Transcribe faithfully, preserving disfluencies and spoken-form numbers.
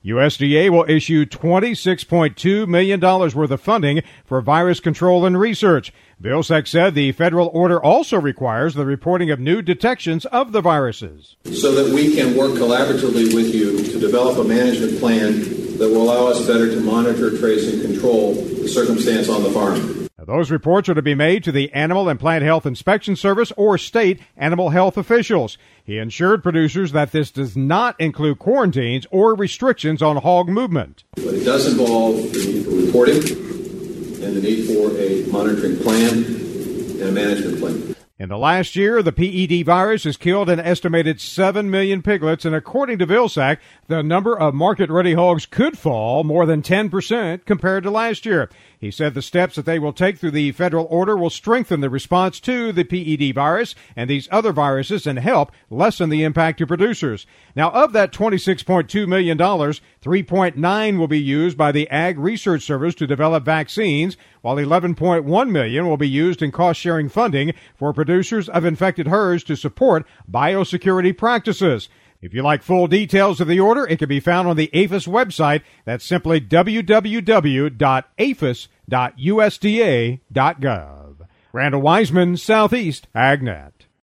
U S D A will issue twenty-six point two million dollars worth of funding for virus control and research. Vilsack said the federal order also requires the reporting of new detections of the viruses. So that we can work collaboratively with you to develop a management plan that will allow us better to monitor, trace, and control the circumstance on the farm. Those reports are to be made to the Animal and Plant Health Inspection Service or state animal health officials. He assured producers that this does not include quarantines or restrictions on hog movement. But it does involve the need for reporting and the need for a monitoring plan and a management plan. In the last year, the P E D virus has killed an estimated seven million piglets, and according to Vilsack, the number of market-ready hogs could fall more than ten percent compared to last year. He said the steps that they will take through the federal order will strengthen the response to the P E D virus and these other viruses and help lessen the impact to producers. Now, of that twenty-six point two million dollars, three point nine will be used by the Ag Research Service to develop vaccines, while eleven point one million dollars will be used in cost-sharing funding for producers of infected herds to support biosecurity practices. If you like full details of the order, it can be found on the A P H I S website. That's simply w w w dot a p h i s dot u s d a dot gov. Randall Wiseman, Southeast AgNet.